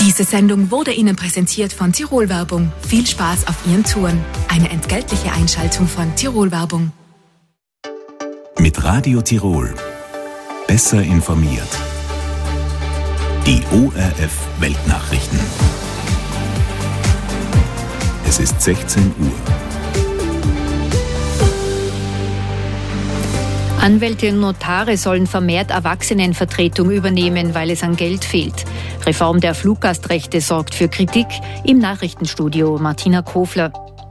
Diese Sendung wurde Ihnen präsentiert von Tirol Werbung. Viel Spaß auf Ihren Touren. Eine entgeltliche Einschaltung von Tirol Werbung. Mit Radio Tirol. Besser informiert. Die ORF Weltnachrichten. Es ist 16 Uhr. Anwälte und Notare sollen vermehrt Erwachsenenvertretung übernehmen, weil es an Geld fehlt. Reform der Fluggastrechte sorgt für Kritik. Im Nachrichtenstudio Martina Kofler.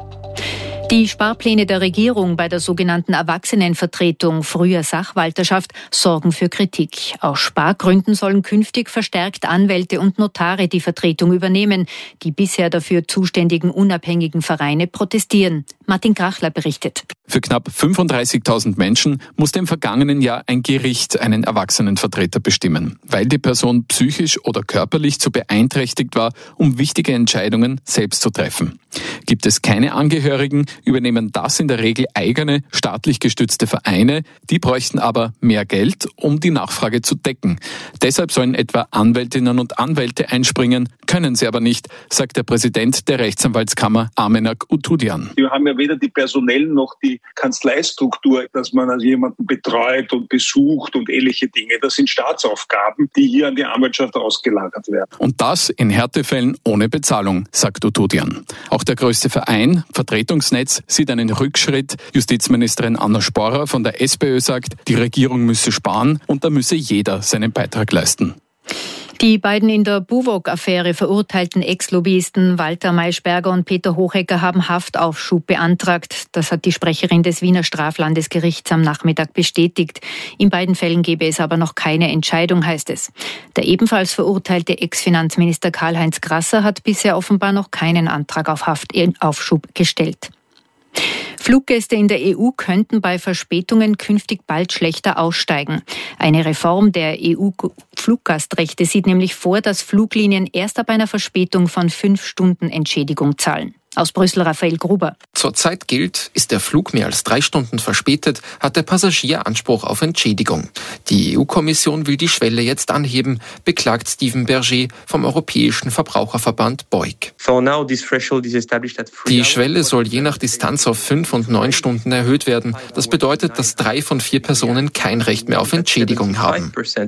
Die Sparpläne der Regierung bei der sogenannten Erwachsenenvertretung, früher Sachwalterschaft, sorgen für Kritik. Aus Spargründen sollen künftig verstärkt Anwälte und Notare die Vertretung übernehmen. Die bisher dafür zuständigen unabhängigen Vereine protestieren. Martin Krachler berichtet. Für knapp 35.000 Menschen musste im vergangenen Jahr ein Gericht einen Erwachsenenvertreter bestimmen, weil die Person psychisch oder körperlich zu beeinträchtigt war, um wichtige Entscheidungen selbst zu treffen. Gibt es keine Angehörigen, übernehmen das in der Regel eigene, staatlich gestützte Vereine. Die bräuchten aber mehr Geld, um die Nachfrage zu decken. Deshalb sollen etwa Anwältinnen und Anwälte einspringen, können sie aber nicht, sagt der Präsident der Rechtsanwaltskammer Amenak Utudian. Wir haben ja weder die personellen noch die Kanzleistruktur, dass man also jemanden betreut und besucht und ähnliche Dinge. Das sind Staatsaufgaben, die hier an die Anwaltschaft ausgelagert werden. Und das in Härtefällen ohne Bezahlung, sagt Utudian. Auch der größte Verein, Vertretungsnetz, sieht einen Rückschritt. Justizministerin Anna Sporrer von der SPÖ sagt, die Regierung müsse sparen und da müsse jeder seinen Beitrag leisten. Die beiden in der Buwog-Affäre verurteilten Ex-Lobbyisten Walter Maischberger und Peter Hochecker haben Haftaufschub beantragt. Das hat die Sprecherin des Wiener Straflandesgerichts am Nachmittag bestätigt. In beiden Fällen gebe es aber noch keine Entscheidung, heißt es. Der ebenfalls verurteilte Ex-Finanzminister Karl-Heinz Grasser hat bisher offenbar noch keinen Antrag auf Haftaufschub gestellt. Fluggäste in der EU könnten bei Verspätungen künftig bald schlechter aussteigen. Eine Reform der EU-Fluggastrechte sieht nämlich vor, dass Fluglinien erst ab einer Verspätung von 5 Stunden Entschädigung zahlen. Aus Brüssel Raphael Gruber. Zurzeit gilt, ist der Flug mehr als 3 Stunden verspätet, hat der Passagier Anspruch auf Entschädigung. Die EU-Kommission will die Schwelle jetzt anheben, beklagt Steven Berger vom Europäischen Verbraucherverband BEUC. Die Schwelle soll je nach Distanz auf 5 und 9 Stunden erhöht werden. Das bedeutet, dass 3 von 4 Personen kein Recht mehr auf Entschädigung haben.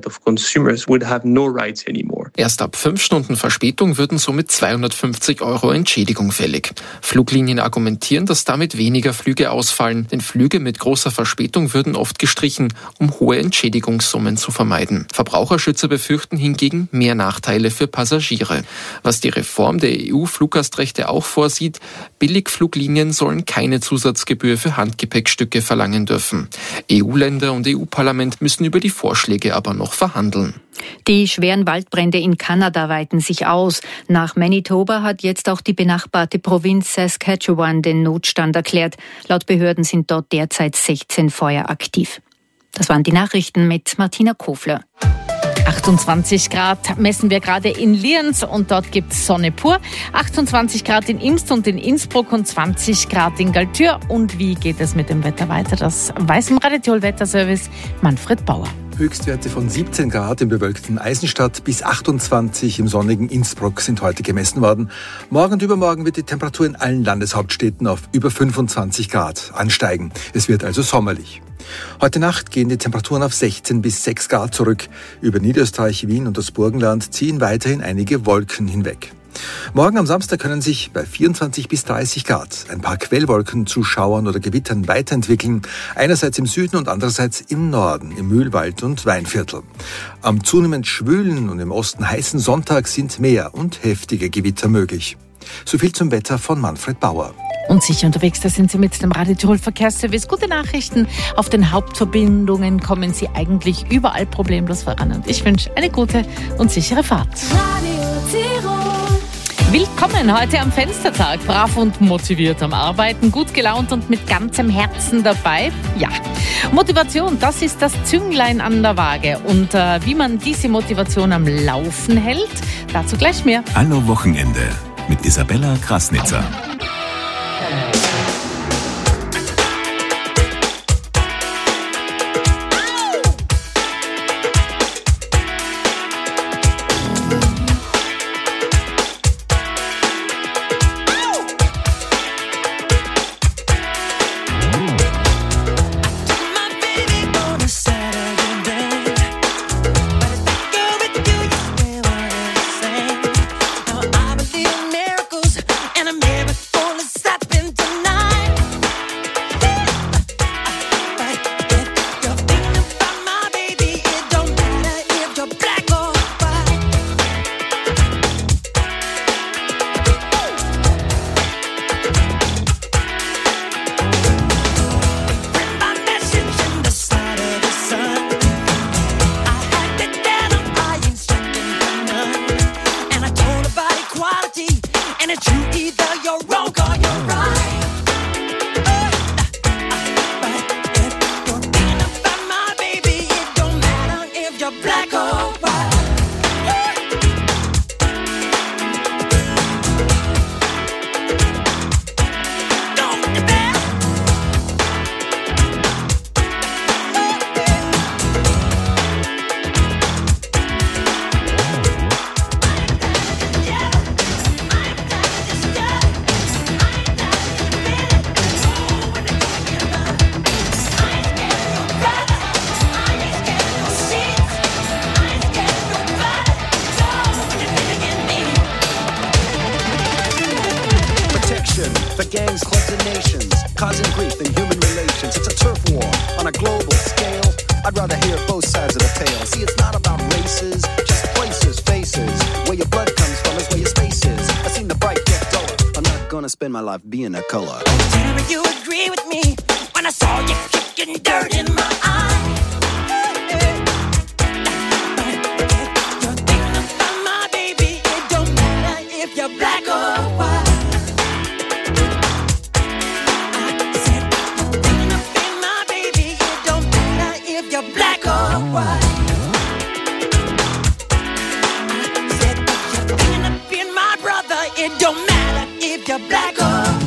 Erst ab 5 Stunden Verspätung würden somit 250 € Entschädigung fällig. Fluglinien argumentieren, dass damit weniger Flüge ausfallen, denn Flüge mit großer Verspätung würden oft gestrichen, um hohe Entschädigungssummen zu vermeiden. Verbraucherschützer befürchten hingegen mehr Nachteile für Passagiere. Was die Reform der EU-Fluggastrechte auch vorsieht, Billigfluglinien sollen keine Zusatzgebühr für Handgepäckstücke verlangen dürfen. EU-Länder und EU-Parlament müssen über die Vorschläge aber noch verhandeln. Die schweren Waldbrände in Kanada weiten sich aus. Nach Manitoba hat jetzt auch die benachbarte Provinz Saskatchewan den Notstand erklärt. Laut Behörden sind dort derzeit 16 Feuer aktiv. Das waren die Nachrichten mit Martina Kofler. 28 Grad messen wir gerade in Lienz und dort gibt's Sonne pur. 28 Grad in Imst und in Innsbruck und 20 Grad in Galtür. Und wie geht es mit dem Wetter weiter? Das weiß im Radio Tirol Wetterservice Manfred Bauer. Höchstwerte von 17 Grad im bewölkten Eisenstadt bis 28 im sonnigen Innsbruck sind heute gemessen worden. Morgen und übermorgen wird die Temperatur in allen Landeshauptstädten auf über 25 Grad ansteigen. Es wird also sommerlich. Heute Nacht gehen die Temperaturen auf 16 bis 6 Grad zurück. Über Niederösterreich, Wien und das Burgenland ziehen weiterhin einige Wolken hinweg. Morgen am Samstag können sich bei 24 bis 30 Grad ein paar Quellwolken zu Schauern oder Gewittern weiterentwickeln, einerseits im Süden und andererseits im Norden, im Mühlwald und Weinviertel. Am zunehmend schwülen und im Osten heißen Sonntag sind mehr und heftige Gewitter möglich. So viel zum Wetter von Manfred Bauer. Und sicher unterwegs, da sind Sie mit dem Radio Tirol Verkehrsservice. Gute Nachrichten, auf den Hauptverbindungen kommen Sie eigentlich überall problemlos voran. Und ich wünsche eine gute und sichere Fahrt. Radio Tirol. Willkommen heute am Fenstertag. Brav und motiviert am Arbeiten, gut gelaunt und mit ganzem Herzen dabei. Ja, Motivation, das ist das Zünglein an der Waage. Und wie man diese Motivation am Laufen hält, dazu gleich mehr. Hallo Wochenende mit Isabella Krasnitzer. of nations, causing grief in human relations. It's a turf war on a global scale. I'd rather hear both sides of the tale. See, it's not about races, just places, faces. Where your blood comes from is where your space is. I've seen the bright get duller. I'm not gonna spend my life being a color. Tell me you agree with me when I saw you kicking dirt in my eye. You're thinking about my baby. It don't matter if you're black or white. I said you're thinking about my baby. It don't matter if you're black or white. I said you're thinking about my brother. It don't matter if you're black or white.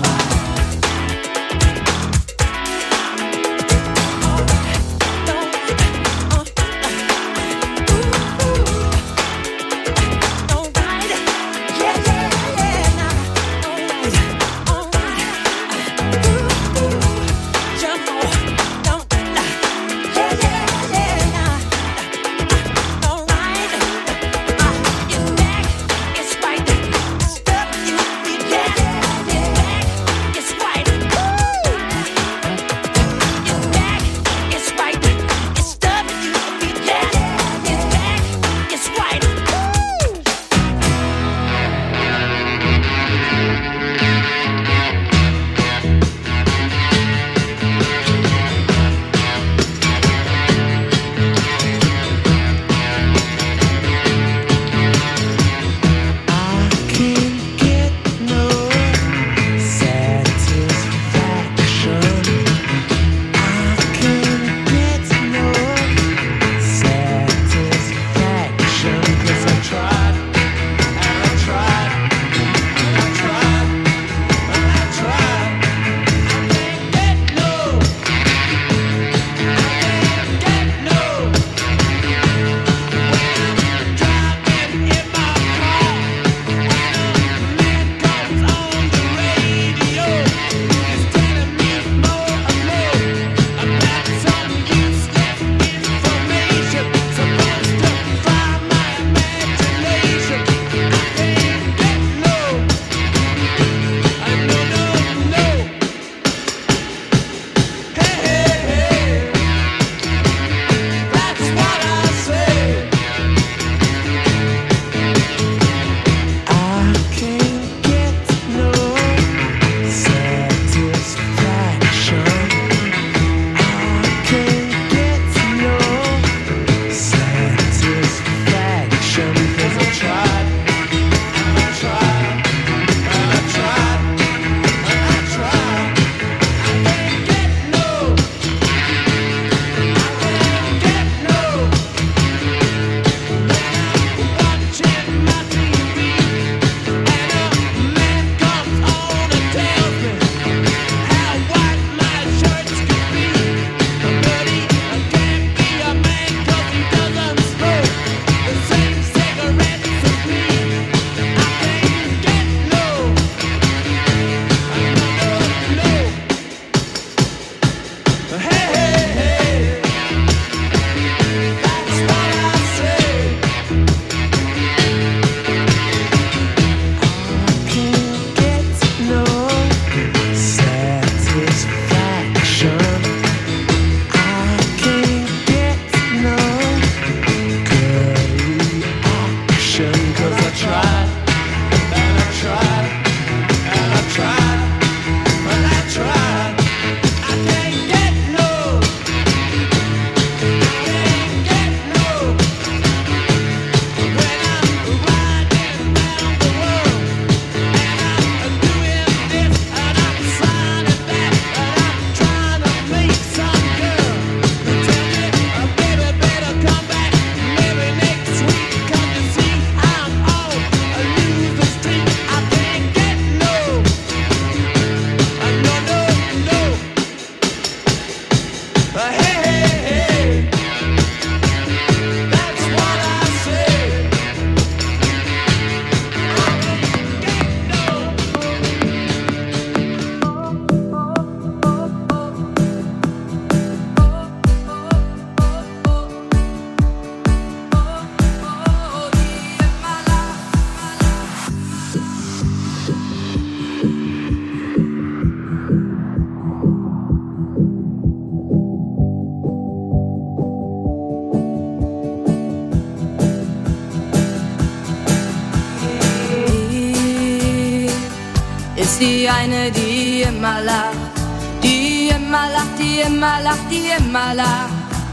ist die eine, die immer lacht, die immer lacht, die immer lacht, die immer lacht.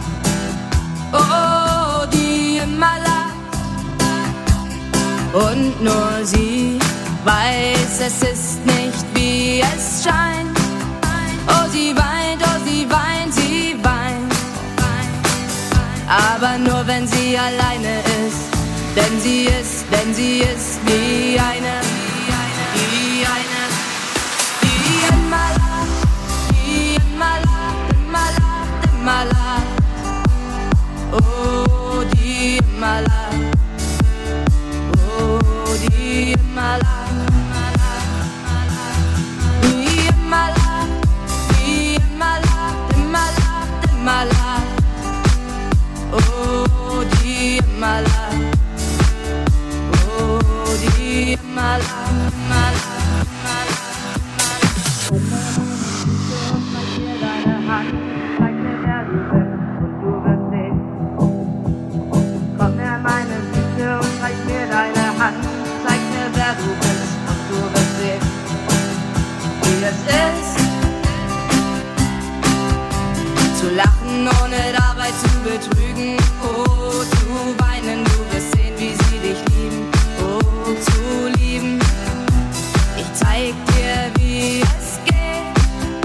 Oh, die immer lacht. Und nur sie weiß, es ist nicht, wie es scheint. Oh, sie weint, sie weint. Aber nur wenn sie alleine ist, denn sie ist wie eine, die immer lacht, die immer lacht, immer lacht, immer lacht. Oh, die immer lacht, oh, die immer lacht, die immer lacht, die immer lacht, immer lacht, immer lacht. Oh, die immer lacht, oh, die immer lacht, immer lacht, immer lacht. Zeig mir deine Hand, zeig mir, wer du bist, und du wirst sehen. Komm her, meine Süße, und zeig mir deine Hand, zeig mir, wer du bist, und du wirst sehen, wie es ist, zu lachen, ohne dabei zu betrügen. Oh, zu weinen, du wirst sehen, wie sie dich lieben. Oh, zu lieben, ich zeig dir, wie es geht.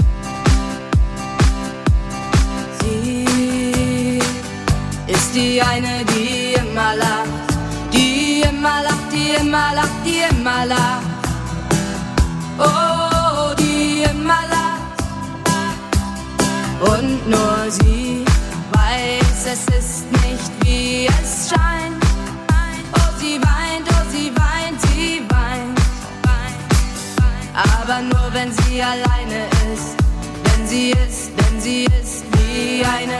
Sie ist die eine, die immer lacht, die immer lacht, die immer lacht, die immer lacht. Oh, die immer lacht. Und nur sie weiß, es ist nicht, wie es scheint. Oh, sie weint, sie weint. Aber nur wenn sie alleine ist, denn sie ist wie eine,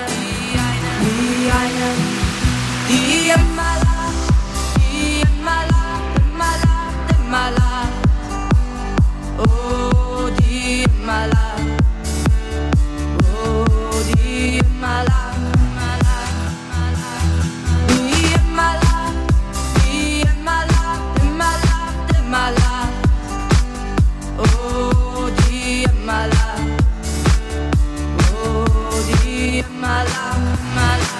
die immer lacht, die immer lacht, immer lacht, immer lacht. Oh, die immer lacht. Die immer lacht, immer lacht, die immer lacht, immer lacht, immer lacht. Oh, die immer lacht, oh, die immer lacht, immer lacht.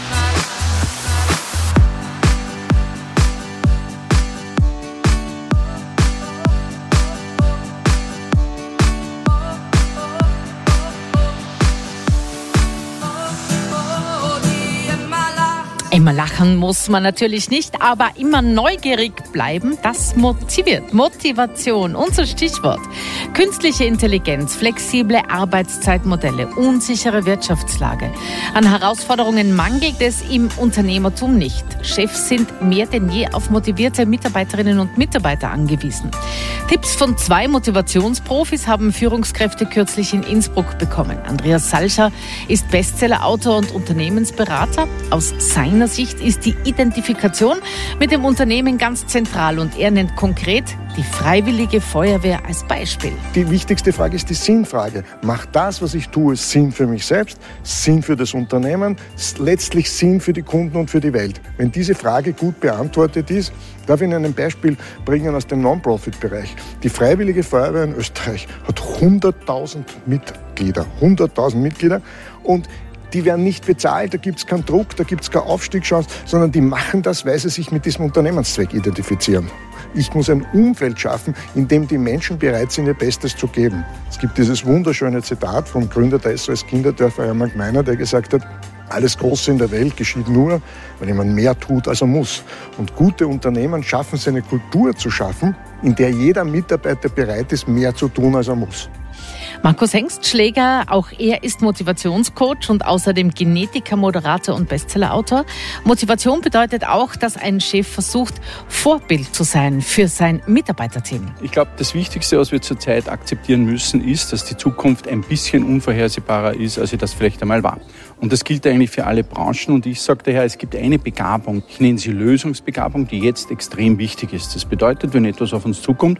Immer lachen muss man natürlich nicht, aber immer neugierig bleiben, das motiviert. Motivation, unser Stichwort. Künstliche Intelligenz, flexible Arbeitszeitmodelle, unsichere Wirtschaftslage. An Herausforderungen mangelt es im Unternehmertum nicht. Chefs sind mehr denn je auf motivierte Mitarbeiterinnen und Mitarbeiter angewiesen. Tipps von 2 Motivationsprofis haben Führungskräfte kürzlich in Innsbruck bekommen. Andreas Salscher ist Bestsellerautor und Unternehmensberater. Aus seiner Sicht ist die Identifikation mit dem Unternehmen ganz zentral und er nennt konkret die Freiwillige Feuerwehr als Beispiel. Die wichtigste Frage ist die Sinnfrage. Macht das, was ich tue, Sinn für mich selbst, Sinn für das Unternehmen, letztlich Sinn für die Kunden und für die Welt? Wenn diese Frage gut beantwortet ist, darf ich Ihnen ein Beispiel bringen aus dem Non-Profit-Bereich. Die Freiwillige Feuerwehr in Österreich hat 100.000 Mitglieder. 100.000 Mitglieder und die werden nicht bezahlt, da gibt es keinen Druck, da gibt es keine Aufstiegschance, sondern die machen das, weil sie sich mit diesem Unternehmenszweck identifizieren. Ich muss ein Umfeld schaffen, in dem die Menschen bereit sind, ihr Bestes zu geben. Es gibt dieses wunderschöne Zitat vom Gründer der SOS Kinderdörfer, Hermann Gmeiner, der gesagt hat, alles Große in der Welt geschieht nur, wenn jemand mehr tut, als er muss. Und gute Unternehmen schaffen es, eine Kultur zu schaffen, in der jeder Mitarbeiter bereit ist, mehr zu tun, als er muss. Markus Hengstschläger, auch er ist Motivationscoach und außerdem Genetiker, Moderator und Bestsellerautor. Motivation bedeutet auch, dass ein Chef versucht, Vorbild zu sein für sein Mitarbeiterteam. Ich glaube, das Wichtigste, was wir zurzeit akzeptieren müssen, ist, dass die Zukunft ein bisschen unvorhersehbarer ist, als sie das vielleicht einmal war. Und das gilt eigentlich für alle Branchen. Und ich sage daher, es gibt eine Begabung, ich nenne sie Lösungsbegabung, die jetzt extrem wichtig ist. Das bedeutet, wenn etwas auf uns zukommt,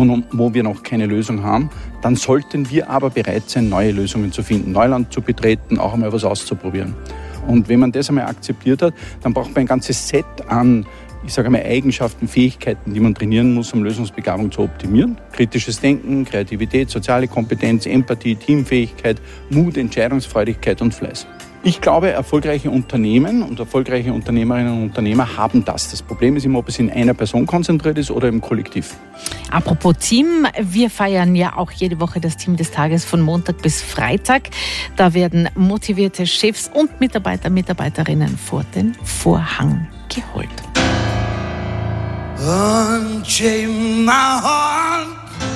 wo wir noch keine Lösung haben, dann sollten wir aber bereit sein, neue Lösungen zu finden, Neuland zu betreten, auch einmal was auszuprobieren. Und wenn man das einmal akzeptiert hat, dann braucht man ein ganzes Set an Eigenschaften, Fähigkeiten, die man trainieren muss, um Lösungsbegabung zu optimieren. Kritisches Denken, Kreativität, soziale Kompetenz, Empathie, Teamfähigkeit, Mut, Entscheidungsfreudigkeit und Fleiß. Ich glaube, erfolgreiche Unternehmen und erfolgreiche Unternehmerinnen und Unternehmer haben das. Das Problem ist immer, ob es in einer Person konzentriert ist oder im Kollektiv. Apropos Team, wir feiern ja auch jede Woche das Team des Tages von Montag bis Freitag. Da werden motivierte Chefs und Mitarbeiter, Mitarbeiterinnen vor den Vorhang geholt. Unchain my heart,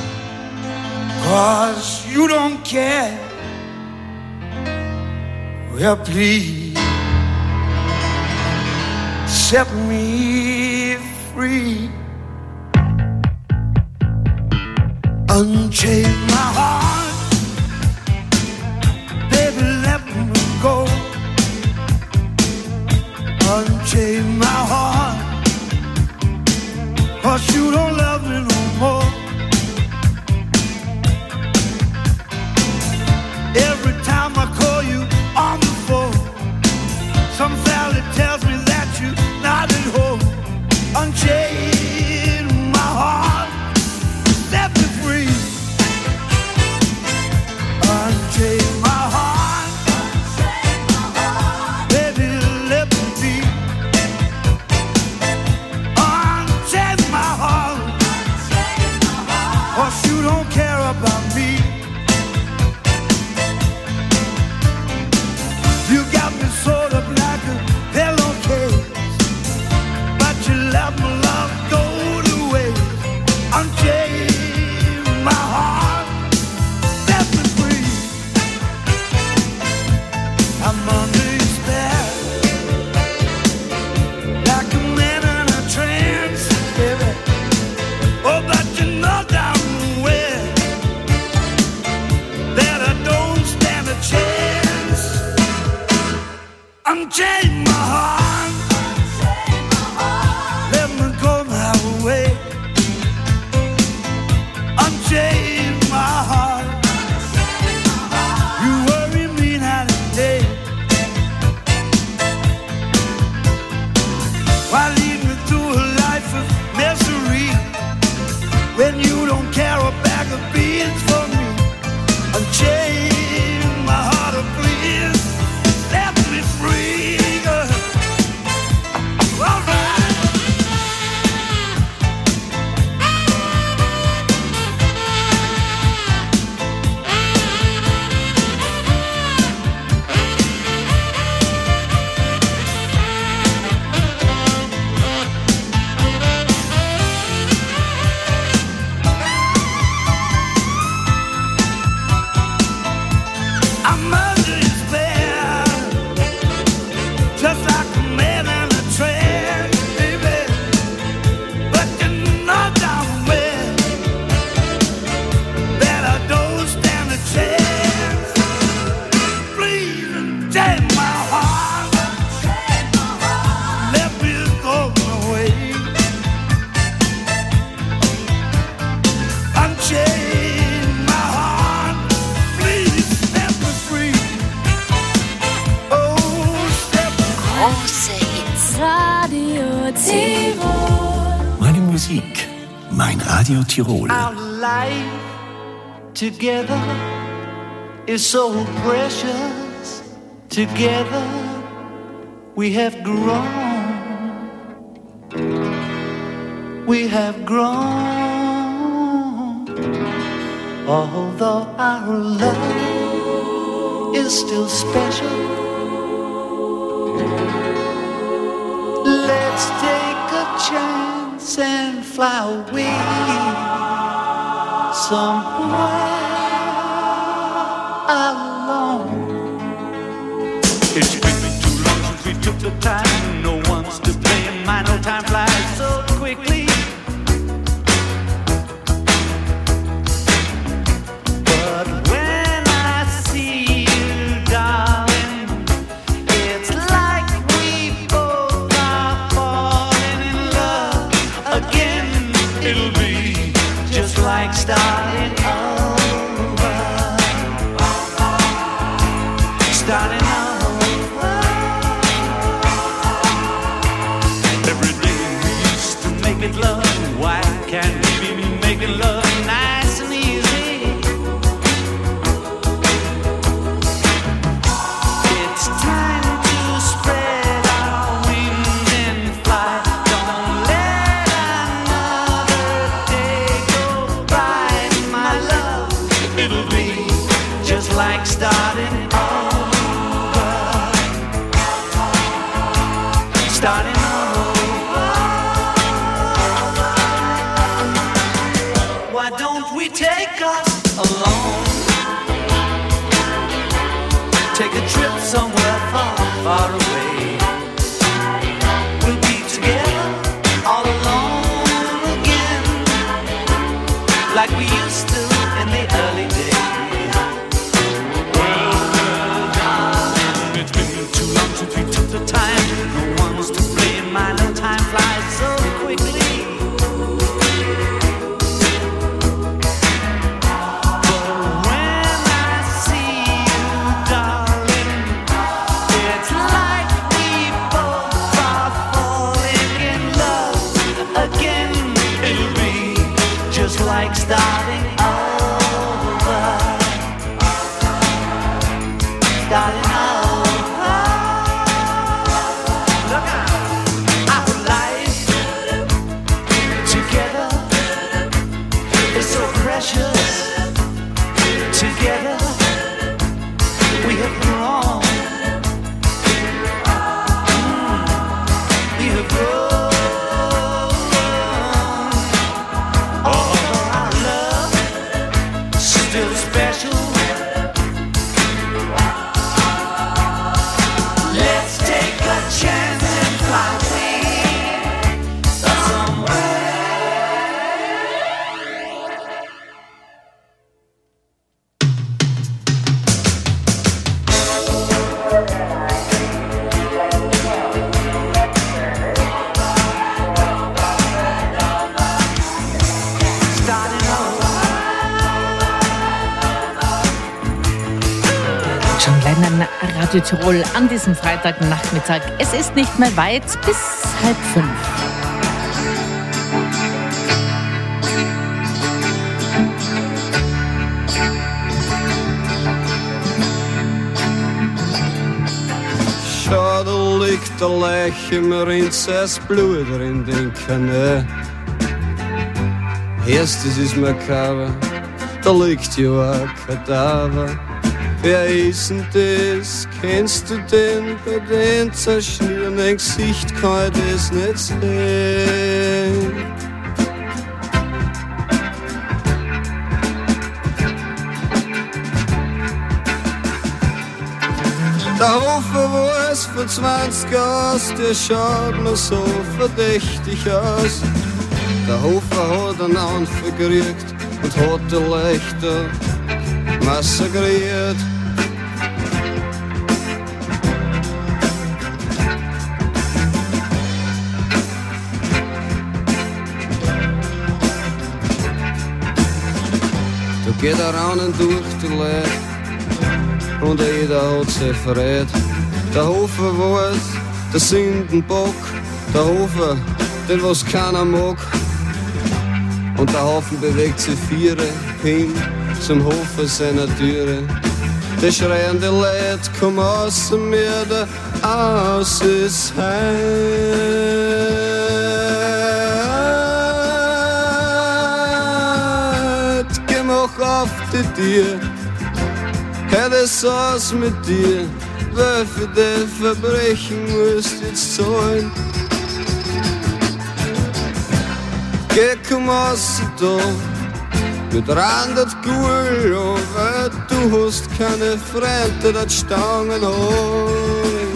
'cause you don't care. Well, please set me free. Unchain my heart, baby, let me go. Unchain my heart, 'cause you don't love me no more. Every time I call you on the phone, some valley tells me that you're not at home. Unchain my heart, set me free. Unchain my heart, baby, let me be. Unchain my heart, 'cause you don't care about me. You got me sort of like a pillowcase, but you let my love go to waste. Unchain my heart, set me free. I'm under your spell, like a man in a trance, baby. Oh, but you know damn well that I don't stand a chance. Unchain my heart, let me go my way. Unchain my heart, you worry me night and day. Why lead me through a life of misery when you don't care a bag of beans for me? Unchain my heart, oh please, set me free, girl. All right. I'm under your spell, just like a man in a trance, baby. But you know damn well that I don't stand a chance. Please unchain my heart, let me go my way. Unchain my heart, please set me free. Oh, set me free. Große Hits. Radio Tirol. Meine Musik, mein Radio Tirol. Our life together is so precious. Together we have grown. We have grown. Although our love is still special, let's take a chance and fly away somewhere alone. It's been too long since we took the time. No one's to blame. My no time flies so quickly. But when I see you, darling, it's like we both are falling in love again. It'll be just like starting over. Starting over. Every day we making love nice and easy. It's time to spread our wings and fly. Don't let another day go by, my love. It'll be just like starting over. Starting over. Why don't we take us alone? Take a trip somewhere far, far away. We'll be together all alone again, like we used to in the early days. Well, darling, it's been too long since we took the time. No one's to blame, my no time flies so quickly. Like starting over, starting over. Look out, our life together is so precious. Together we have grown. We have grown. Still special. Let's take a chance and fly away Radio Tirol an diesem Freitagnachmittag. Es ist nicht mehr weit bis 4:30. Schau, da liegt der Leiche im Rinz, es Blut drin, den Kanä. Erstes ist makaber, da liegt ja ein Kadaver. Wer ist denn das? Kennst du den? Bei den zerschnittenen Gesicht kann ich das nicht sehen. Der Hofer war es vor 20 Jahren, der schaut mir so verdächtig aus. Der Hofer hat einen Anfall gekriegt und hat die Leichter massakriert. Da geht er raunen durch die Leute und jeder hat sich verrät. Der Hofer war es, der Sündenbock, der Hofer, den was keiner mag. Und der Haufen bewegt sich Viere hin zum Hofer seiner Türe. Die schreiende Leute, komm aus mir, der Aus ist heut. Geh mach auf die Tür, hör es aus mit dir, weil für die Verbrechen musst jetzt zahlen. Geh, komm aus da, mit randet Gull, weil du hast keine Freunde, dat Stangen haben.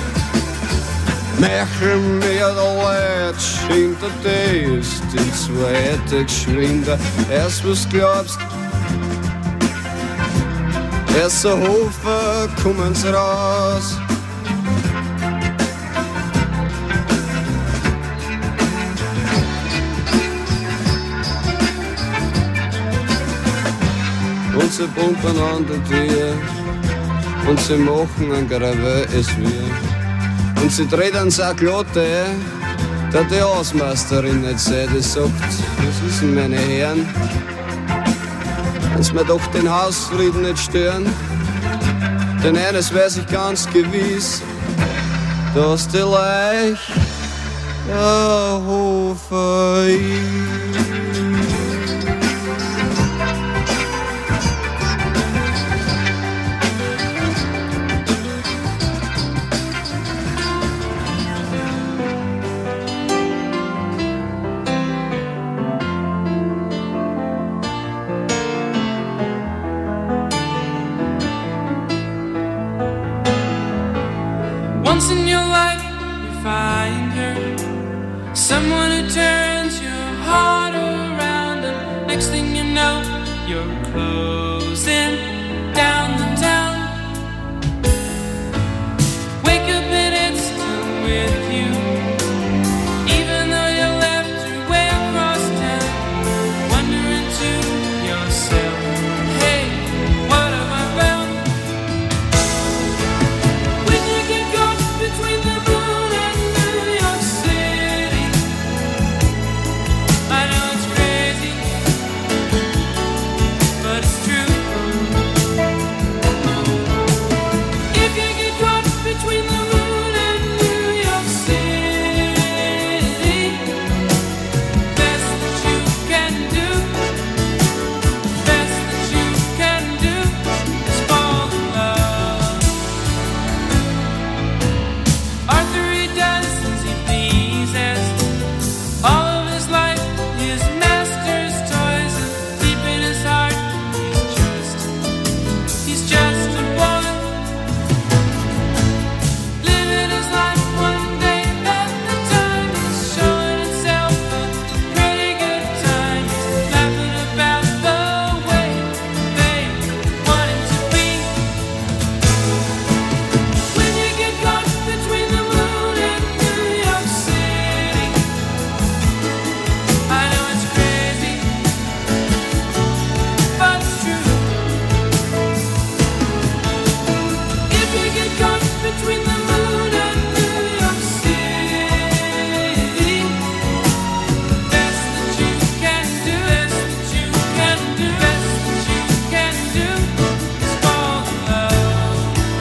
Mechel mir der Leid, schinkt der ist die zweite geschwinder. Erst was glaubst, erst so Hofer, kommen's raus. Und sie pumpen an der Tür und sie machen ein Grave, es wir. Und sie dreht an Sacklotte, dass die Hausmeisterin nicht seht, die sagt, was ist denn, meine Herren? Wenn's mir doch den Hausfrieden nicht stören, denn eines weiß ich ganz gewiss, dass die Leich der Hofer ist. Once in your life you find her, someone who turns your heart around, and next thing you know you're closing down the town. Wake up and it's still with you, even though you left her way across town. Wondering to yourself, hey, what have I found? When you get caught between the moon and New York City, I know it's crazy, but it's true. If you get caught between the moon and New York City, best that you can do, best that you can do is fall in love. Arthur, he does as he pleases, all of his life his master's toys, and deep in his heart he's just a boy, living his life one day at a time. He's showing himself a pretty good time, he's laughing about the way they want him to be. When you get caught between the moon and New York City, I know it's crazy, but it's true. If you get caught between the moon and New York City, best that you can do, best that you can do, best that you can do is fall in love.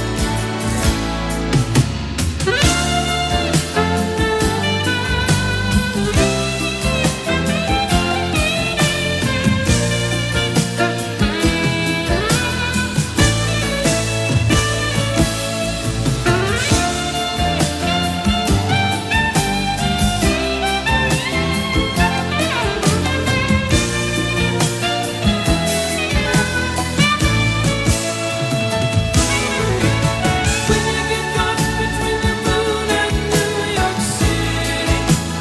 When you get caught between the moon and New York City,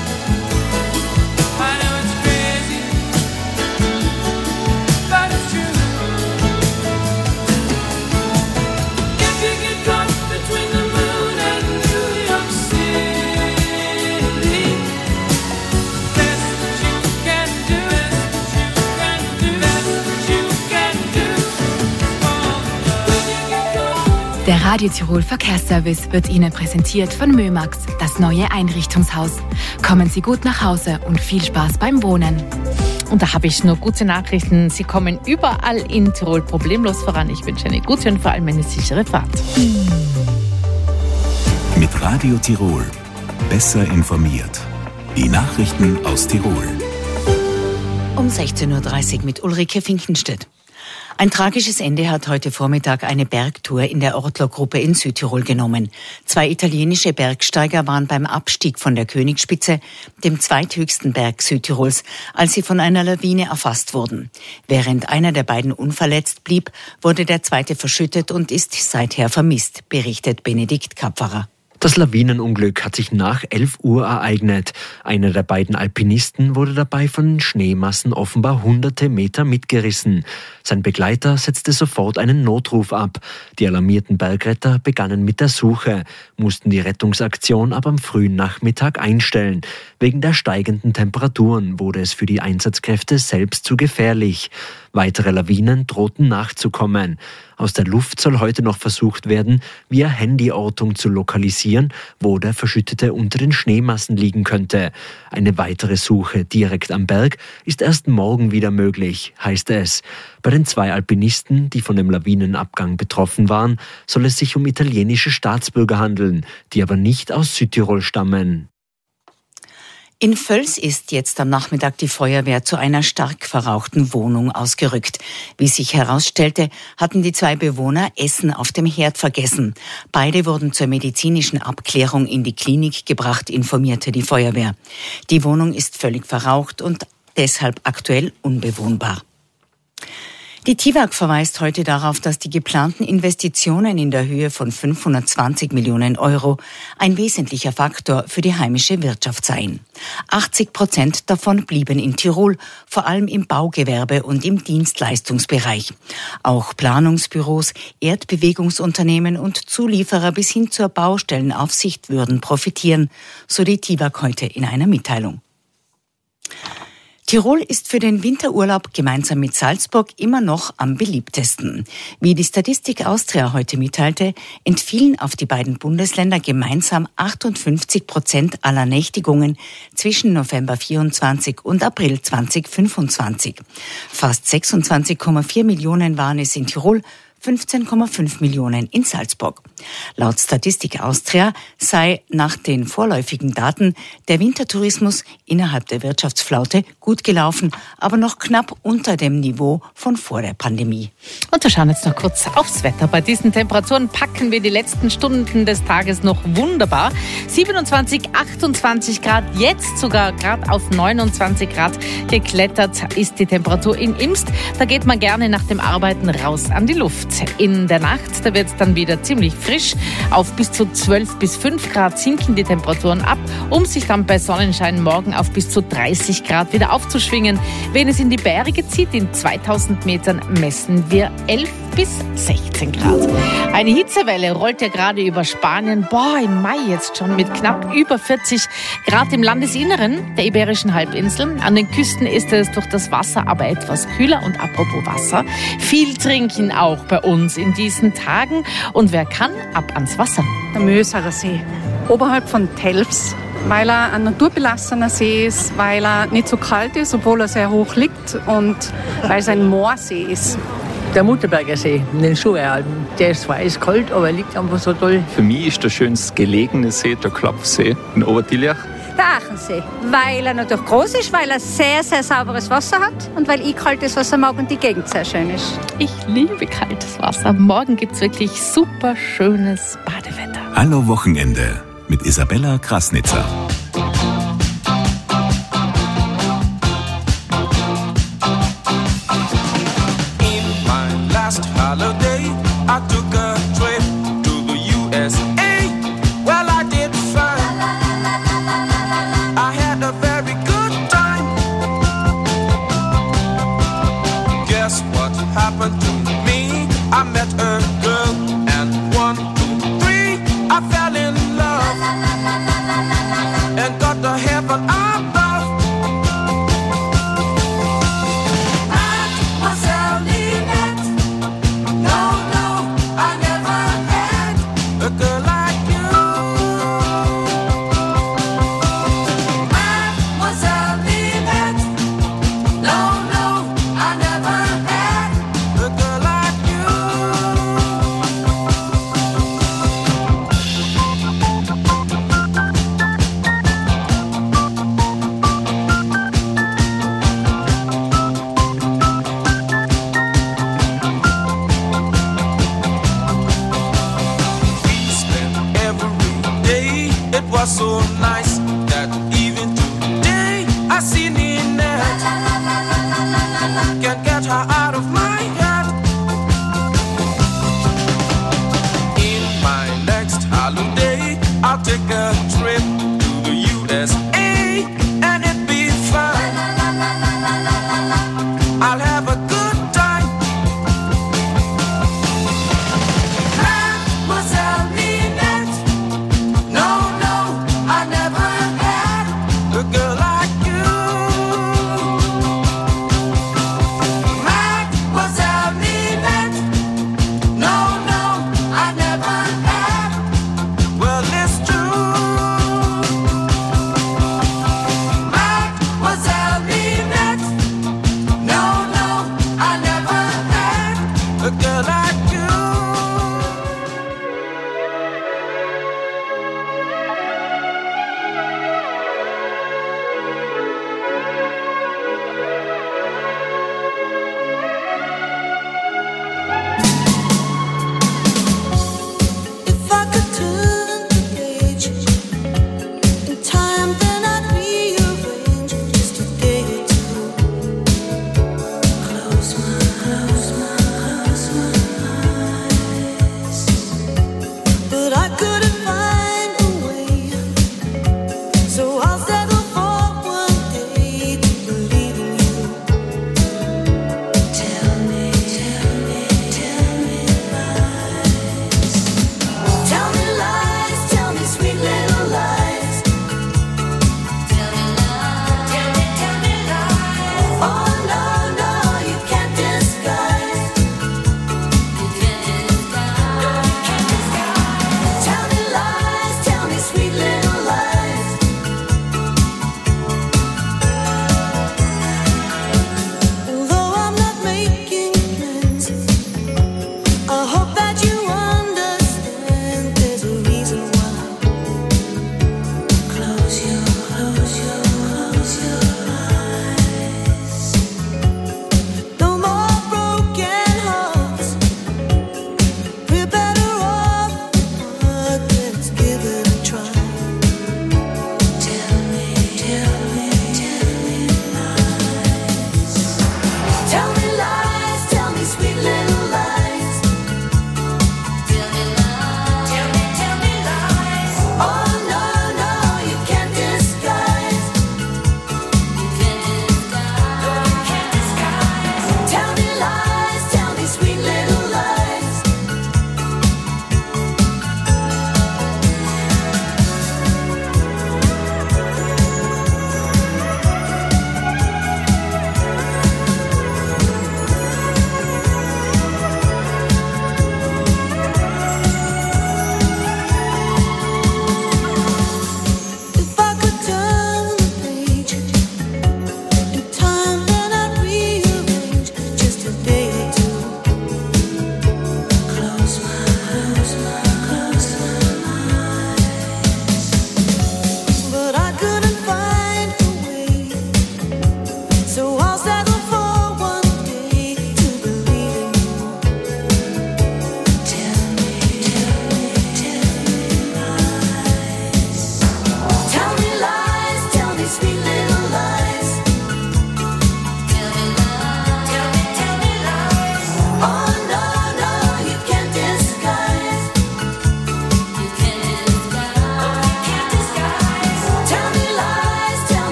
I know it's crazy, but it's true. If you get caught between the moon and New York City, best that you can do, best that you can do, best that you can do is fall in love. When you get caught. Der Radio Tirol Verkehrsservice wird Ihnen präsentiert von Mömax, das neue Einrichtungshaus. Kommen Sie gut nach Hause und viel Spaß beim Wohnen. Und da habe ich nur gute Nachrichten. Sie kommen überall in Tirol problemlos voran. Ich wünsche eine gute und vor allem eine sichere Fahrt. Mit Radio Tirol. Besser informiert. Die Nachrichten aus Tirol. Um 16.30 Uhr mit Ulrike Finkenstedt. Ein tragisches Ende hat heute Vormittag eine Bergtour in der Ortler-Gruppe in Südtirol genommen. 2 italienische Bergsteiger waren beim Abstieg von der Königsspitze, dem zweithöchsten Berg Südtirols, als sie von einer Lawine erfasst wurden. Während einer der beiden unverletzt blieb, wurde der zweite verschüttet und ist seither vermisst, berichtet Benedikt Kapferer. Das Lawinenunglück hat sich nach 11 Uhr ereignet. Einer der beiden Alpinisten wurde dabei von den Schneemassen offenbar hunderte Meter mitgerissen. Sein Begleiter setzte sofort einen Notruf ab. Die alarmierten Bergretter begannen mit der Suche, mussten die Rettungsaktion aber am frühen Nachmittag einstellen. Wegen der steigenden Temperaturen wurde es für die Einsatzkräfte selbst zu gefährlich. Weitere Lawinen drohten nachzukommen. Aus der Luft soll heute noch versucht werden, via Handyortung zu lokalisieren, wo der Verschüttete unter den Schneemassen liegen könnte. Eine weitere Suche direkt am Berg ist erst morgen wieder möglich, heißt es. Bei den 2 Alpinisten, die von dem Lawinenabgang betroffen waren, soll es sich um italienische Staatsbürger handeln, die aber nicht aus Südtirol stammen. In Völs ist jetzt am Nachmittag die Feuerwehr zu einer stark verrauchten Wohnung ausgerückt. Wie sich herausstellte, hatten die 2 Bewohner Essen auf dem Herd vergessen. Beide wurden zur medizinischen Abklärung in die Klinik gebracht, informierte die Feuerwehr. Die Wohnung ist völlig verraucht und deshalb aktuell unbewohnbar. Die TIWAG verweist heute darauf, dass die geplanten Investitionen in der Höhe von 520 Millionen Euro ein wesentlicher Faktor für die heimische Wirtschaft seien. 80% davon blieben in Tirol, vor allem im Baugewerbe und im Dienstleistungsbereich. Auch Planungsbüros, Erdbewegungsunternehmen und Zulieferer bis hin zur Baustellenaufsicht würden profitieren, so die TIWAG heute in einer Mitteilung. Tirol ist für den Winterurlaub gemeinsam mit Salzburg immer noch am beliebtesten. Wie die Statistik Austria heute mitteilte, entfielen auf die beiden Bundesländer gemeinsam 58% aller Nächtigungen zwischen November 24 und April 2025. Fast 26,4 Millionen waren es in Tirol, 15,5 Millionen in Salzburg. Laut Statistik Austria sei nach den vorläufigen Daten der Wintertourismus innerhalb der Wirtschaftsflaute gut gelaufen, aber noch knapp unter dem Niveau von vor der Pandemie. Und wir schauen jetzt noch kurz aufs Wetter. Bei diesen Temperaturen packen wir die letzten Stunden des Tages noch wunderbar. 27, 28 Grad, jetzt sogar gerade auf 29 Grad geklettert ist die Temperatur in Imst. Da geht man gerne nach dem Arbeiten raus an die Luft. In der Nacht, da wird es dann wieder ziemlich frisch. Auf bis zu 12 bis 5 Grad sinken die Temperaturen ab, um sich dann bei Sonnenschein morgen auf bis zu 30 Grad wieder aufzuschwingen. Wenn es in die Berge zieht, in 2000 Metern messen wir 11 bis 16 Grad. Eine Hitzewelle rollt ja gerade über Spanien. Im Mai jetzt schon mit knapp über 40 Grad im Landesinneren der Iberischen Halbinsel. An den Küsten ist es durch das Wasser aber etwas kühler. Und apropos Wasser, viel trinken auch bei uns in diesen Tagen. Und wer kann, ab ans Wasser. Der Mösarer See, oberhalb von Telfs, weil er ein naturbelassener See ist, weil er nicht so kalt ist, obwohl er sehr hoch liegt und weil es ein Moorsee ist. Der Mutterberger See in den Schuhalpen, der ist zwar eiskalt, aber er liegt einfach so toll. Für mich ist der schönst gelegene See der Klopfsee in Obertiljach. Der Achensee, weil er natürlich groß ist, weil er sehr, sehr sauberes Wasser hat und weil ich kaltes Wasser mag und die Gegend sehr schön ist. Ich liebe kaltes Wasser. Morgen gibt es wirklich super schönes Badewetter. Hallo Wochenende mit Isabella Krasnitzer. Holiday, I took a trip to the USA. Well, I did fine. I had a very good time. Guess what happened to me? I met a girl and 1, 2, 3, I fell in love and got to heaven above. So nice that even today I see Ninette. Can't get her out of my head. In my next holiday, I'll take a trip to the USA and it'll be fun. I'll have a good time. Mademoiselle Ninette, no, I never had a girl like you.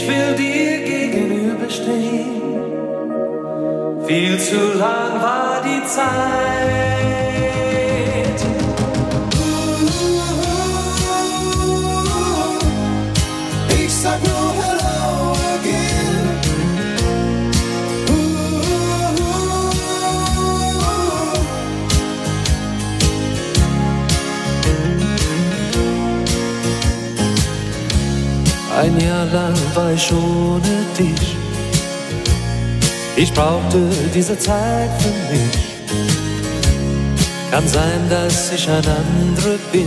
will dir gegenüberstehen. Viel zu lang war die Zeit. Ich sag nur hello again. Ein Jahr lang war ich ohne dich. Ich brauchte diese Zeit für mich. Kann sein, dass ich ein anderer bin,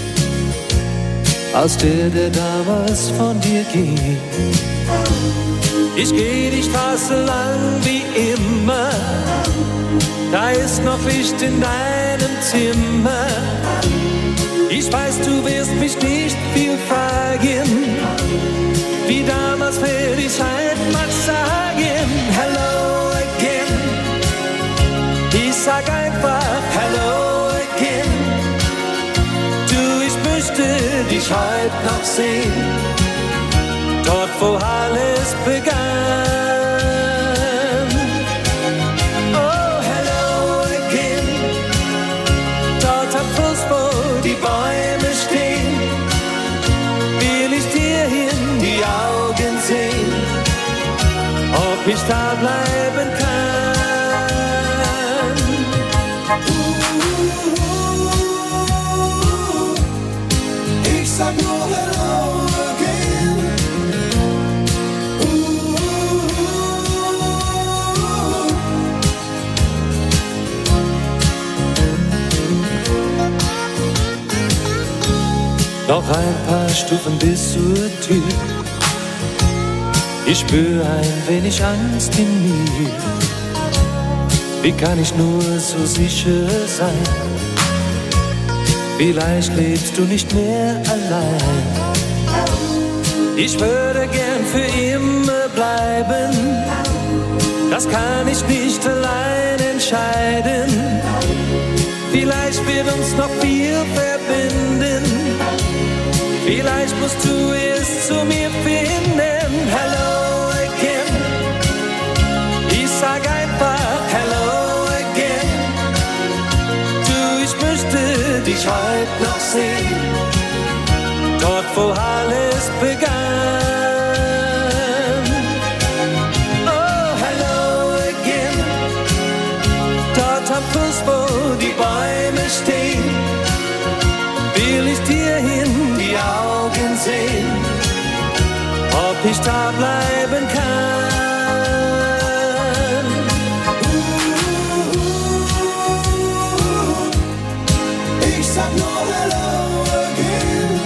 als der damals von dir ging. Ich geh die Straße lang wie immer, da ist noch Licht in deinem Zimmer. Ich weiß, du wirst mich nicht viel fragen, wie damals werde ich einmal sagen, hello again. Ich sag einfach hello again. Du, ich möchte dich heute noch sehen, dort wo alles begann. Oh, hello again. Dort am Fluss, wo die Bäume stehen, will ich dir in die Augen sehen, ob ich da bleiben kann. Ich sag nur hello again. Noch ein paar Stufen bis zur Tür. Ich spür ein wenig Angst in mir. Wie kann ich nur so sicher sein? Vielleicht lebst du nicht mehr allein. Ich würde gern für immer bleiben. Das kann ich nicht allein entscheiden. Vielleicht wird uns noch viel verbinden. Vielleicht musst du es zu mir finden. Hello again. Ich sag einfach hello again. Du, ich möchte dich heute noch sehen, dort wo alles begann. Oh, hello again. Dort am Fluss, wo die Bäume stehen, will ich dir in die Augen sehen, ob ich da bleiben kann. Ich sag nur hello again.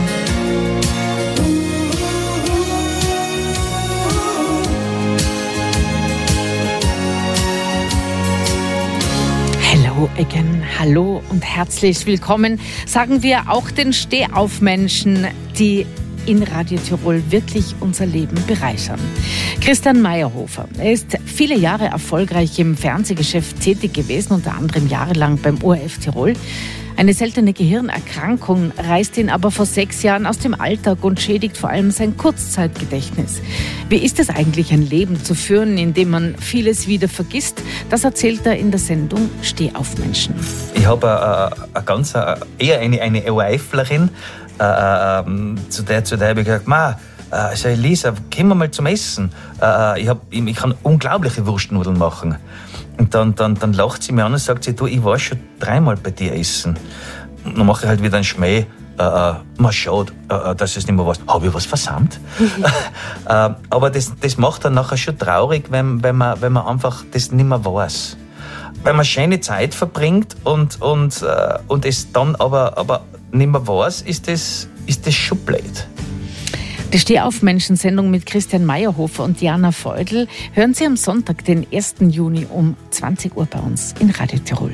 Hello again, hallo und herzlich willkommen, sagen wir auch den Stehaufmenschen, die in Radio Tirol wirklich unser Leben bereichern. Christian Meyerhofer, er ist viele Jahre erfolgreich im Fernsehgeschäft tätig gewesen, unter anderem jahrelang beim ORF Tirol. Eine seltene Gehirnerkrankung reißt ihn aber vor 6 Jahren aus dem Alltag und schädigt vor allem sein Kurzzeitgedächtnis. Wie ist es eigentlich, ein Leben zu führen, in dem man vieles wieder vergisst? Das erzählt er in der Sendung Stehaufmenschen. Ich habe eher eine ORFlerin, zu der habe ich gesagt, Lisa, gehen wir mal zum Essen. Ich kann unglaubliche Wurstnudeln machen. Und dann lacht sie mir an und sagt sie, du, ich war schon 3-mal bei dir essen. Und dann mache ich halt wieder einen Schmäh. Man schaut, dass es nicht mehr was. Habe ich was versammelt? Aber das macht dann nachher schon traurig, wenn man einfach das nicht mehr weiß. Wenn man schöne Zeit verbringt und es dann aber nicht mehr weiß, ist das schon blöd. Die Stehaufmenschen-Sendung mit Christian Meyerhofer und Diana Feudel hören Sie am Sonntag, den 1. Juni um 20 Uhr bei uns in Radio Tirol.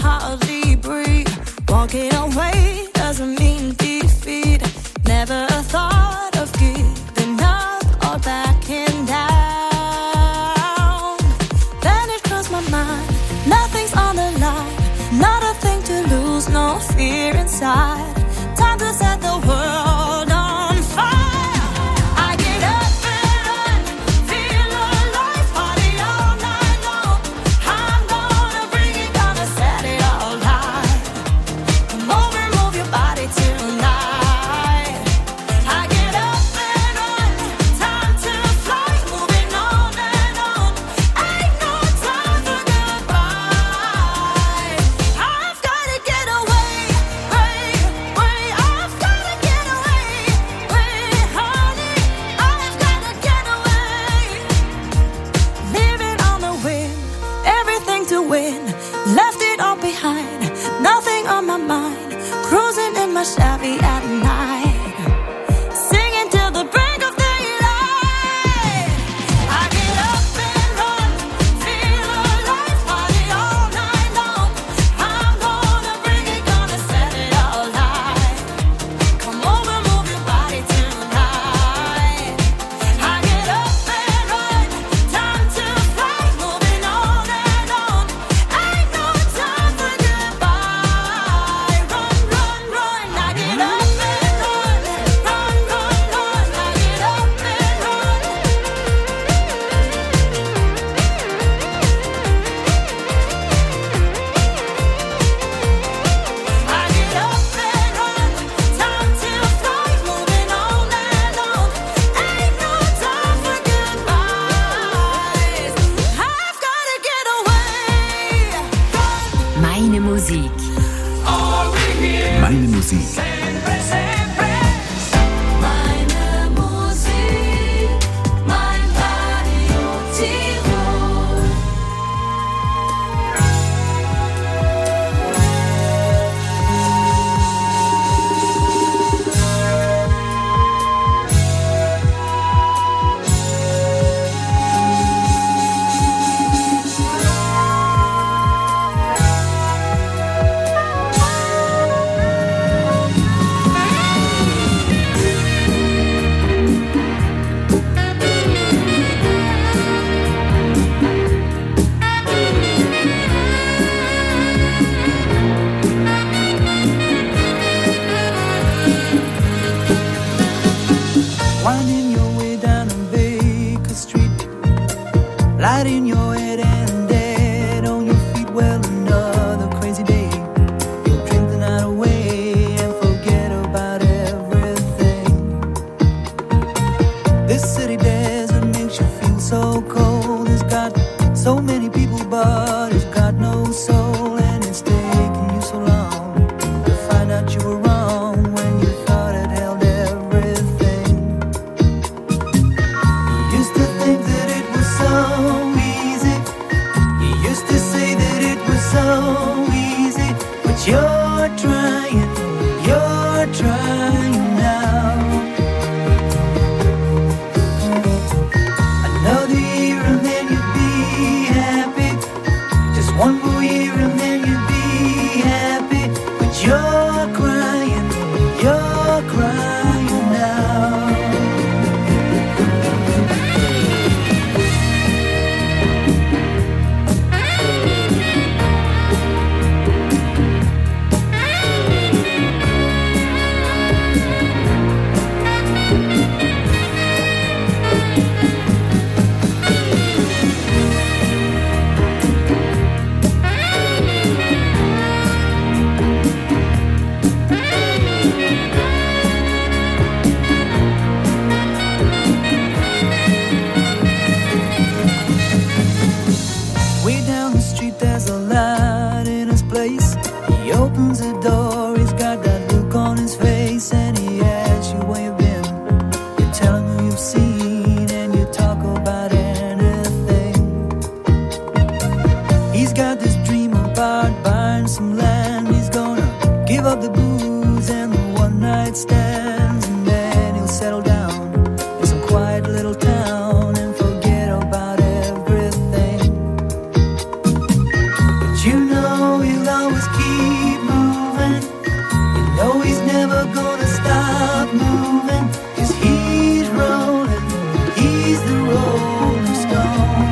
hardly breathe. Walking away doesn't mean defeat. Never a thought of giving up or backing down. Then it crossed my mind, nothing's on the line. Not a thing to lose, no fear inside. Time to set the world on fire. I get up and run, feel alive, party all night long. I'm gonna bring it, gonna set it all right. Come over, move your body tonight. I get up and run, time to fly, moving on and on. Ain't no time for goodbye. I've gotta get away, I've gotta get away, honey. I've gotta get away. Living on the wind, everything to win. Left it all behind, nothing on my mind. Cruising in my Chevy at night, singing till the break of daylight. I get up and run, feel alive, party all night long. I'm gonna bring it, gonna set it all right. Come over, move your body tonight. I get up and run, time to fly, moving on and on. Ain't no time for goodbye. Run, run, run. I get up and run, run, run, run. I get up and run. I get up and run, time to fly, moving on and on. Ain't no time for goodbyes. I've gotta get away. Meine Musik. Meine Musik. Meine Musik, mein Radio Tirol. Winding your way down on Baker Street, light in your head and dead on your feet. Well, another crazy day. You'll drink the night away and forget about everything. This city desert makes you feel so cold. It's got so many people, but it's got no soul. And it's taken you so long to find out you were wrong when you thought it held everything. You used to think that it was so easy. You used to say that it was so easy. But you're trying now. Another year and then you'd be happy. Just one more year and then you'd be happy. But you're crying now. Way down the street there's a light in his place. He opens the door, he's got that look on his face. And he asks you where you've been. You tell him who you've seen and you talk about anything. He's got this dream about buying some land. He's gonna give up the booze and the one night stands. And then he'll settle down in some quiet little town and forget about everything. But you know he'll always keep moving. You know he's never gonna stop moving. 'Cause he's rolling, he's the rolling stone.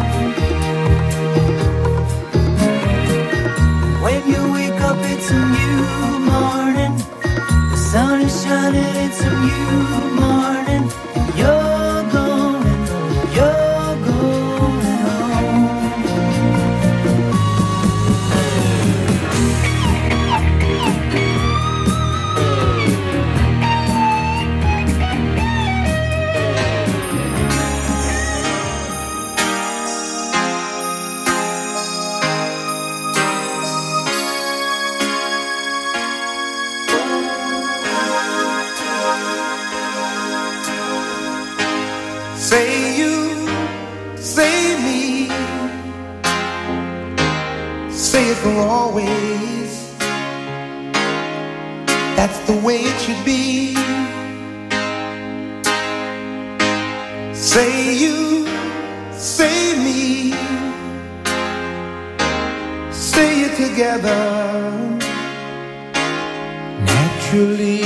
When you wake up it's a new morning. The sun is shining, it's a new morning. And you're going home. Say you, say me, say it for always. That's the way it should be. Say you, say me, say it together naturally.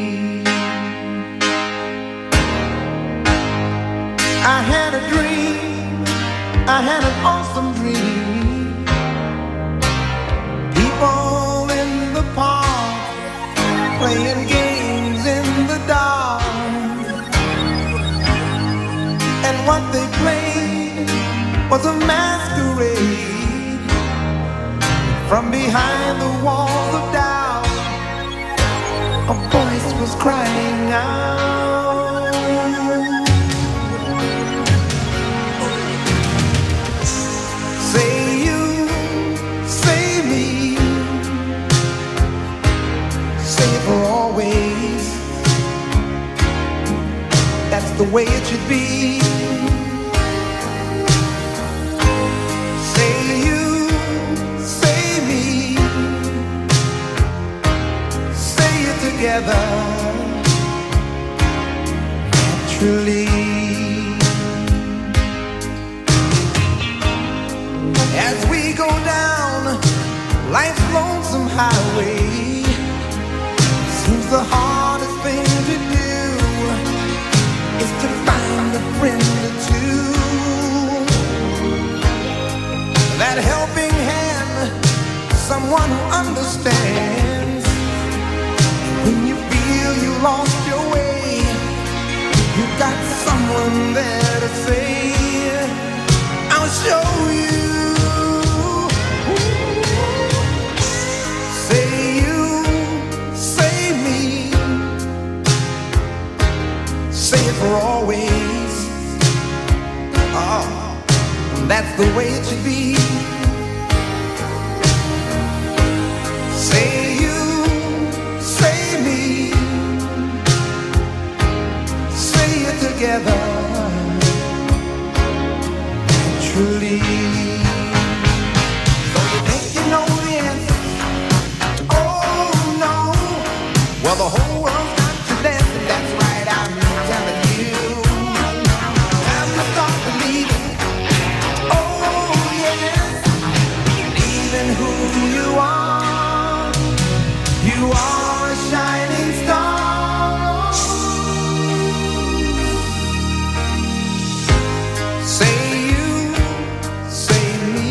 I had a dream, I had an awesome dream. People in the park playing games in the dark. And what they played was a masquerade. From behind the walls of doubt, a voice was crying out. Say you, say me, say it for always. That's the way it should be. Say you, say me, say it together naturally. As we go down life's lonesome highway, seems the hardest thing to do is to find a friend or two. That helping hand, someone who understands. When you feel you lost your way, you got someone there to say, I'll show you. Say you, say me, say it for always. Oh, that's the way it should be. Say you, say me, say it together naturally. So you think you know the answer? Oh no. Well, the whole world's got to dance, and that's right, I'm telling you. Time to start believing. Oh yes, believe in who you are. You are a shining star. Say you, say me,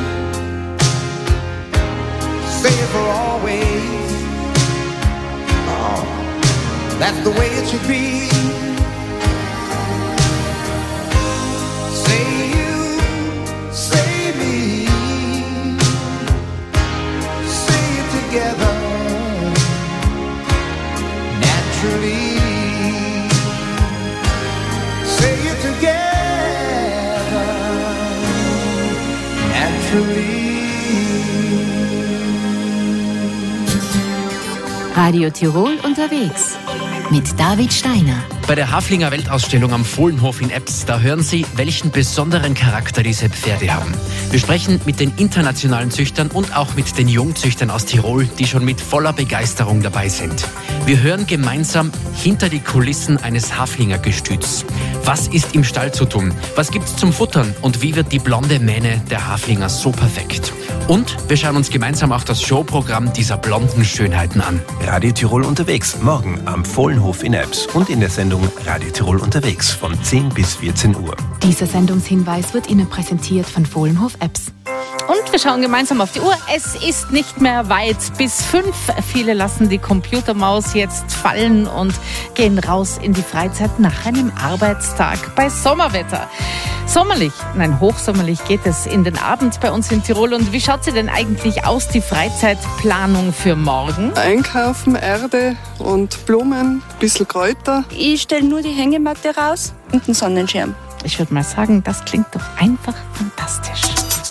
say it for always. Oh, that's the way it should be. Say you, say me, say it together naturally. Say it together naturally. Radio Tirol unterwegs mit David Steiner. Bei der Haflinger Weltausstellung am Fohlenhof in Ebbs, da hören Sie, welchen besonderen Charakter diese Pferde haben. Wir sprechen mit den internationalen Züchtern und auch mit den Jungzüchtern aus Tirol, die schon mit voller Begeisterung dabei sind. Wir hören gemeinsam hinter die Kulissen eines Haflinger Gestüts. Was ist im Stall zu tun? Was gibt's zum Futtern? Und wie wird die blonde Mähne der Haflinger so perfekt? Und wir schauen uns gemeinsam auch das Showprogramm dieser blonden Schönheiten an. Radio Tirol unterwegs, morgen am Fohlenhof in Ebbs und in der Sendung Radio Tirol unterwegs von 10 bis 14 Uhr. Dieser Sendungshinweis wird Ihnen präsentiert von Fohlenhof Ebbs. Und wir schauen gemeinsam auf die Uhr. Es ist nicht mehr weit bis 5. Viele lassen die Computermaus jetzt fallen und gehen raus in die Freizeit nach einem Arbeitstag bei Sommerwetter. Sommerlich, nein, hochsommerlich geht es in den Abend bei uns in Tirol. Und wie schaut sie denn eigentlich aus, die Freizeitplanung für morgen? Einkaufen, Erde und Blumen, ein bisschen Kräuter. Ich stelle nur die Hängematte raus und einen Sonnenschirm. Ich würde mal sagen, das klingt doch einfach fantastisch.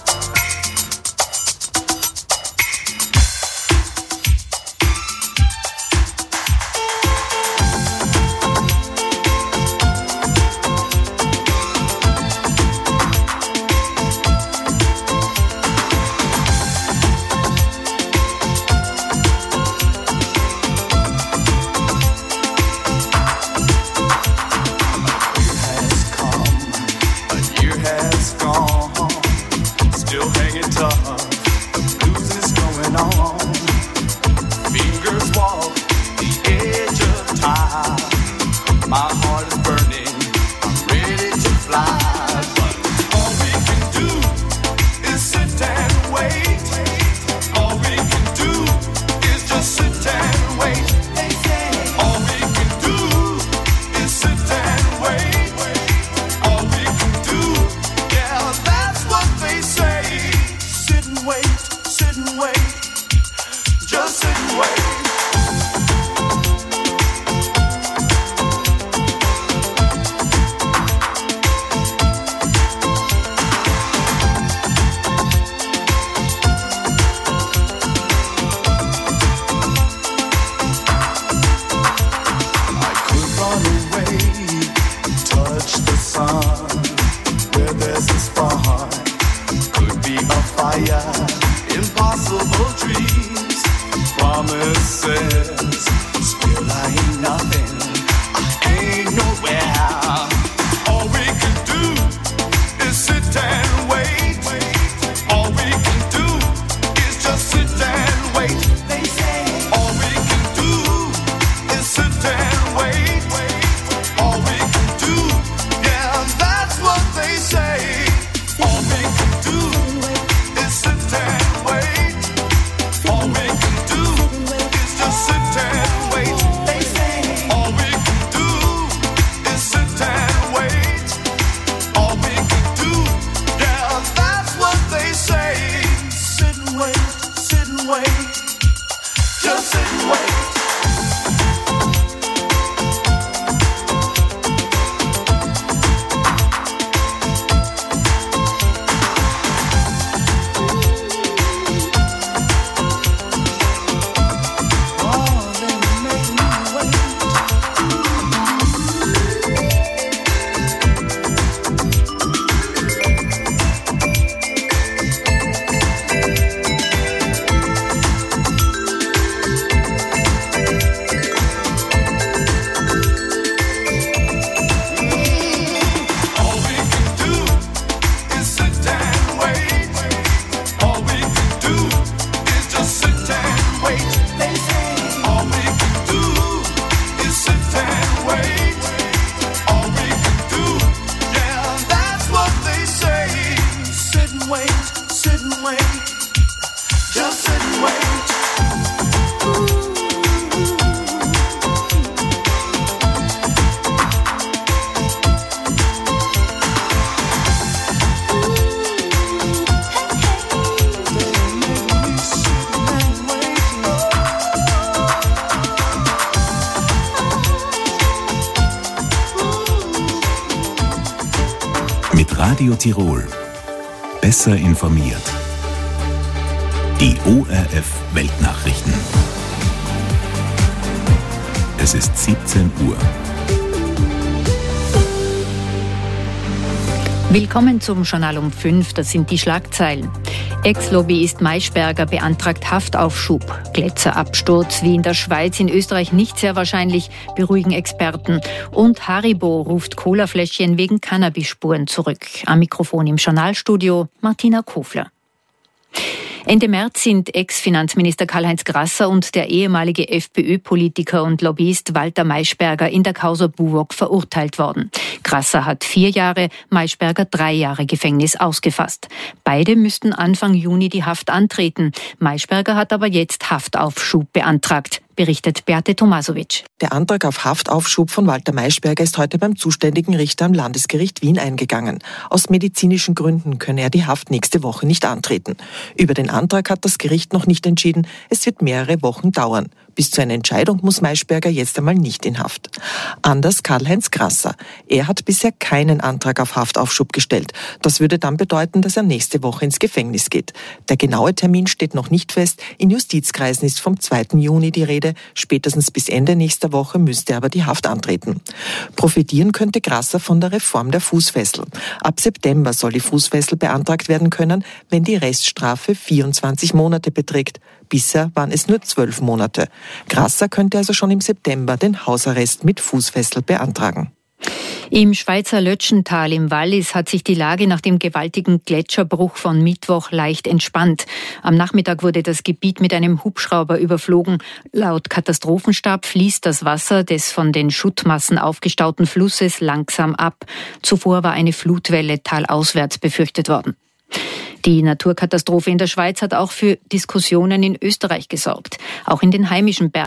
Radio Tirol. Besser informiert. Die ORF Weltnachrichten. Es ist 17 Uhr. Willkommen zum Journal um 5, das sind die Schlagzeilen. Ex-Lobbyist Maischberger beantragt Haftaufschub. Gletscherabsturz wie in der Schweiz, in Österreich nicht sehr wahrscheinlich, beruhigen Experten. Und Haribo ruft Colafläschchen wegen Cannabisspuren zurück. Am Mikrofon im Journalstudio Martina Kofler. Ende März sind Ex-Finanzminister Karl-Heinz Grasser und der ehemalige FPÖ-Politiker und Lobbyist Walter Maischberger in der Causa Buwok verurteilt worden. Grasser hat 4 Jahre, Maischberger 3 Jahre Gefängnis ausgefasst. Beide müssten Anfang Juni die Haft antreten. Maischberger hat aber jetzt Haftaufschub beantragt, berichtet Beate Tomasovic. Der Antrag auf Haftaufschub von Walter Maischberger ist heute beim zuständigen Richter am Landesgericht Wien eingegangen. Aus medizinischen Gründen könne er die Haft nächste Woche nicht antreten. Über den Antrag hat das Gericht noch nicht entschieden. Es wird mehrere Wochen dauern. Bis zu einer Entscheidung muss Maischberger jetzt einmal nicht in Haft. Anders Karl-Heinz Grasser. Er hat bisher keinen Antrag auf Haftaufschub gestellt. Das würde dann bedeuten, dass er nächste Woche ins Gefängnis geht. Der genaue Termin steht noch nicht fest. In Justizkreisen ist vom 2. Juni die Rede. Spätestens bis Ende nächster Woche müsste er aber die Haft antreten. Profitieren könnte Grasser von der Reform der Fußfessel. Ab September soll die Fußfessel beantragt werden können, wenn die Reststrafe 24 Monate beträgt. Bisher waren es nur 12 Monate. Grasser könnte also schon im September den Hausarrest mit Fußfessel beantragen. Im Schweizer Lötschental im Wallis hat sich die Lage nach dem gewaltigen Gletscherbruch von Mittwoch leicht entspannt. Am Nachmittag wurde das Gebiet mit einem Hubschrauber überflogen. Laut Katastrophenstab fließt das Wasser des von den Schuttmassen aufgestauten Flusses langsam ab. Zuvor war eine Flutwelle talauswärts befürchtet worden. Die Naturkatastrophe in der Schweiz hat auch für Diskussionen in Österreich gesorgt. Auch in den heimischen Bergen